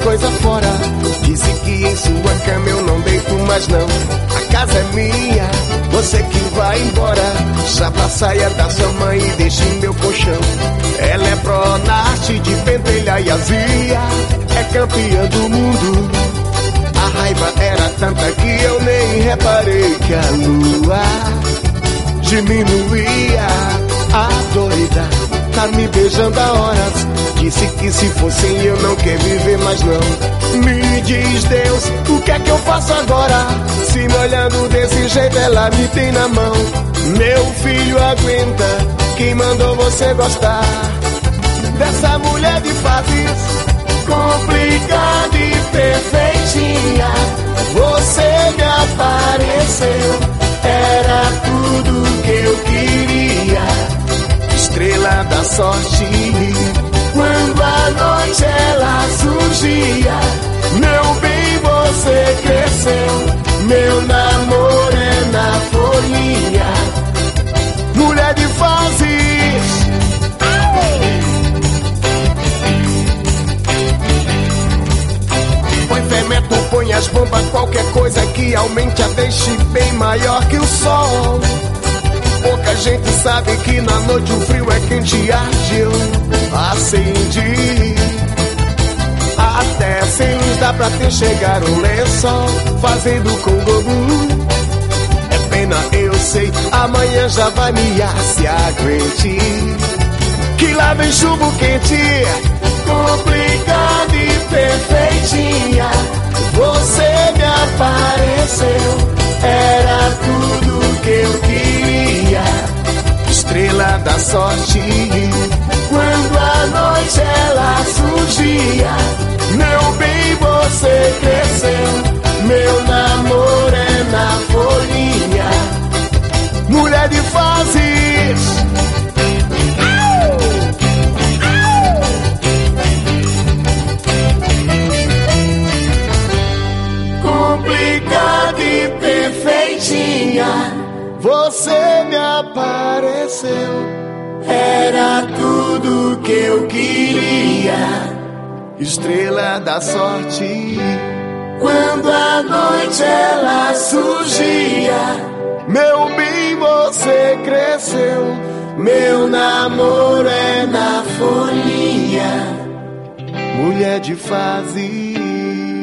coisa fora. Disse que em sua cama eu não deito mais não. A casa é minha, você que vai embora. Chapa a saia da sua mãe e deixe meu colchão. Ela é pro-norte de pentelha e azia, é campeã do mundo. A raiva era tanta que eu nem reparei que a lua diminuía. A doida tá me beijando há horas. Disse que se fosse eu não quer viver mais não. Me diz Deus, o que é que eu faço agora? Se me olhando desse jeito ela me tem na mão. Meu filho aguenta, quem mandou você gostar dessa mulher de fases complicada e perfeitinha? Você me apareceu, era tudo que eu queria. Estrela da sorte, quando a noite ela surgia. Meu bem, você cresceu, meu namoro é na folhinha. Mulher de fases. Põe fermento, põe as bombas, qualquer coisa que aumente a deixe bem maior que o sol. Pouca gente sabe que na noite o frio é quente, arde, eu acendi. Até sem luz dá pra te enxergar um lençol fazendo congobu. É pena, eu sei, amanhã já vai me se aguente. Que lá vem chuva quente, complicada e perfeitinha. Você me apareceu, era tudo que eu queria. Estrela da sorte, quando a noite ela surgia. Meu bem, você cresceu, meu namoro é na folhinha. Mulher de fases. Complicada e perfeitinha, você me apareceu, era tudo que eu queria. Estrela da sorte, quando a noite ela surgia. Meu bem, você cresceu, meu namoro é na folhinha. Mulher de fases.